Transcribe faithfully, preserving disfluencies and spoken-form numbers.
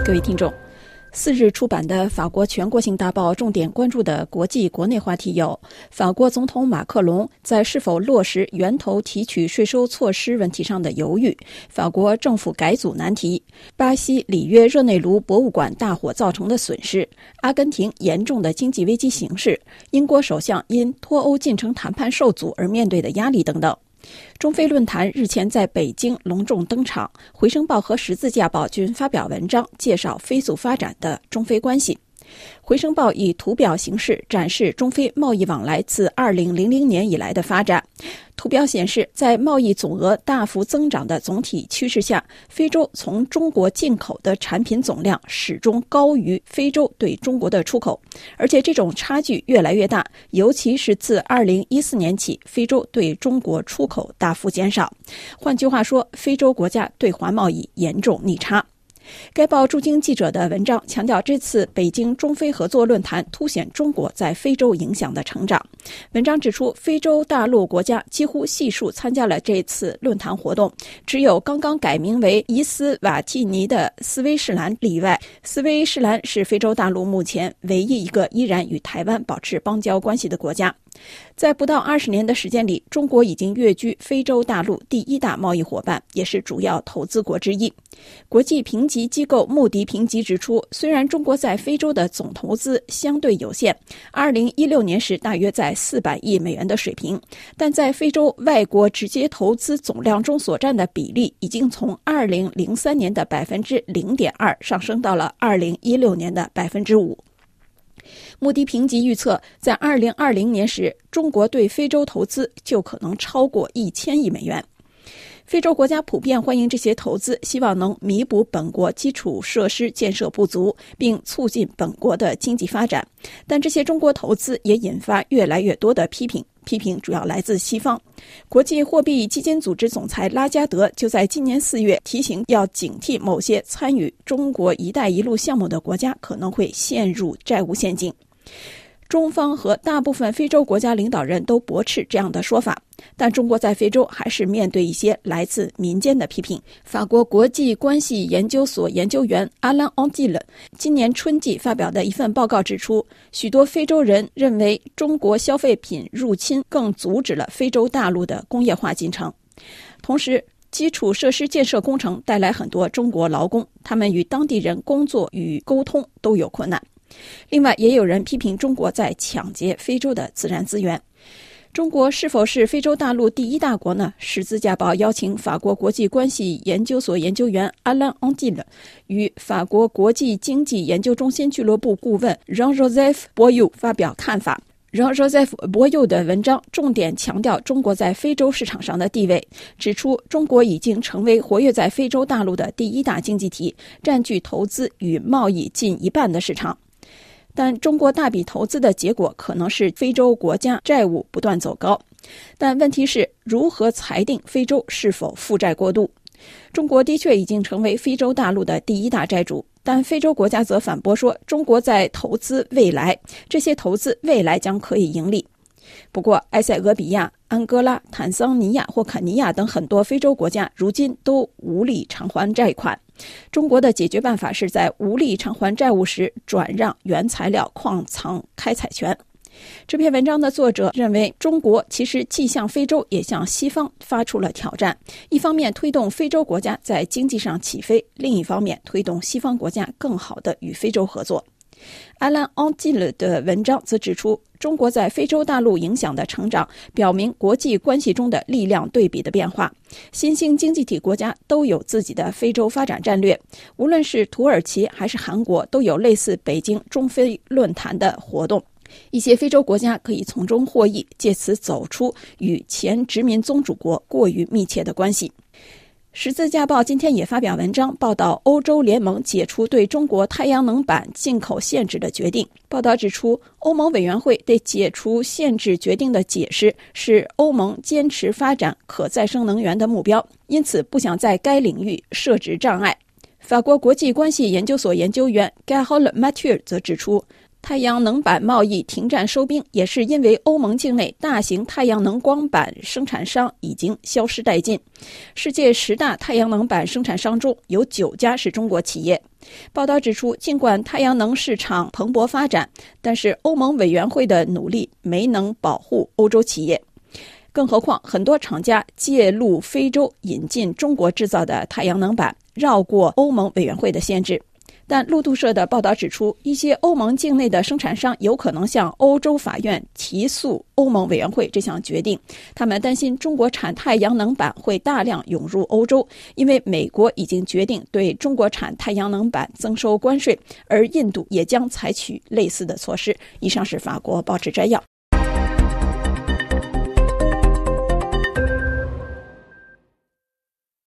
各位听众，四日出版的法国全国性大报重点关注的国际国内话题有：法国总统马克龙在是否落实源头提取税收措施问题上的犹豫；法国政府改组难题；巴西里约热内卢博物馆大火造成的损失；阿根廷严重的经济危机形势；英国首相因脱欧进程谈判受阻而面对的压力等等。中非论坛日前在北京隆重登场，回声报和十字架报均发表文章介绍飞速发展的中非关系。回声报以图表形式展示中非贸易往来自二零零零年以来的发展。图表显示，在贸易总额大幅增长的总体趋势下，非洲从中国进口的产品总量始终高于非洲对中国的出口，而且这种差距越来越大，尤其是自二零一四年起，非洲对中国出口大幅减少。换句话说，非洲国家对华贸易严重逆差。该报驻京记者的文章强调，这次北京中非合作论坛凸显中国在非洲影响的成长。文章指出，非洲大陆国家几乎悉数参加了这次论坛活动，只有刚刚改名为伊斯瓦蒂尼的斯威士兰例外。斯威士兰是非洲大陆目前唯一一个依然与台湾保持邦交关系的国家。在不到二十年的时间里，中国已经跃居非洲大陆第一大贸易伙伴，也是主要投资国之一。国际评级机构穆迪评级指出，虽然中国在非洲的总投资相对有限，二零一六年时大约在四百亿美元的水平，但在非洲外国直接投资总量中所占的比例已经从二零零三年的 百分之零点二 上升到了二零一六年的 百分之五。穆迪评级预测，在二零二零年时，中国对非洲投资就可能超过一千亿美元。非洲国家普遍欢迎这些投资，希望能弥补本国基础设施建设不足，并促进本国的经济发展。但这些中国投资也引发越来越多的批评，批评主要来自西方。国际货币基金组织总裁拉加德就在今年四月提醒，要警惕某些参与中国“一带一路”项目的国家可能会陷入债务陷阱。中方和大部分非洲国家领导人都驳斥这样的说法，但中国在非洲还是面对一些来自民间的批评。法国国际关系研究所研究员阿兰·昂蒂勒今年春季发表的一份报告指出，许多非洲人认为中国消费品入侵更阻止了非洲大陆的工业化进程。同时，基础设施建设工程带来很多中国劳工，他们与当地人工作与沟通都有困难。另外，也有人批评中国在抢劫非洲的自然资源。中国是否是非洲大陆第一大国呢？十字架报邀请法国国际关系研究所研究员阿兰·昂蒂勒与法国国际经济研究中心俱乐部顾问 Jean-Joseph Boyou 发表看法。Jean-Joseph Boyou 的文章重点强调中国在非洲市场上的地位，指出中国已经成为活跃在非洲大陆的第一大经济体，占据投资与贸易近一半的市场。但中国大笔投资的结果可能是非洲国家债务不断走高。但问题是，如何裁定非洲是否负债过度？中国的确已经成为非洲大陆的第一大债主，但非洲国家则反驳说，中国在投资未来，这些投资未来将可以盈利。不过，埃塞俄比亚、安哥拉、坦桑尼亚或肯尼亚等很多非洲国家如今都无力偿还债款。中国的解决办法是在无力偿还债务时转让原材料矿藏开采权。这篇文章的作者认为，中国其实既向非洲也向西方发出了挑战，一方面推动非洲国家在经济上起飞，另一方面推动西方国家更好地与非洲合作。阿兰·昂蒂勒的文章则指出，中国在非洲大陆影响的成长表明国际关系中的力量对比的变化。新兴经济体国家都有自己的非洲发展战略，无论是土耳其还是韩国，都有类似北京中非论坛的活动。一些非洲国家可以从中获益，借此走出与前殖民宗主国过于密切的关系。十字架报今天也发表文章，报道欧洲联盟解除对中国太阳能板进口限制的决定。报道指出，欧盟委员会对解除限制决定的解释是欧盟坚持发展可再生能源的目标，因此不想在该领域设置障碍。法国国际关系研究所研究员 Carole Mathieu 则指出，太阳能板贸易停战收兵也是因为欧盟境内大型太阳能光板生产商已经消失殆尽。世界十大太阳能板生产商中有九家是中国企业。 报道指出，尽管太阳能市场蓬勃发展，但是欧盟委员会的努力没能保护欧洲企业。更何况，很多厂家借路非洲引进中国制造的太阳能板，绕过欧盟委员会的限制。但路透社的报道指出，一些欧盟境内的生产商有可能向欧洲法院提诉欧盟委员会这项决定。他们担心中国产太阳能板会大量涌入欧洲，因为美国已经决定对中国产太阳能板增收关税，而印度也将采取类似的措施。以上是法国报纸摘要。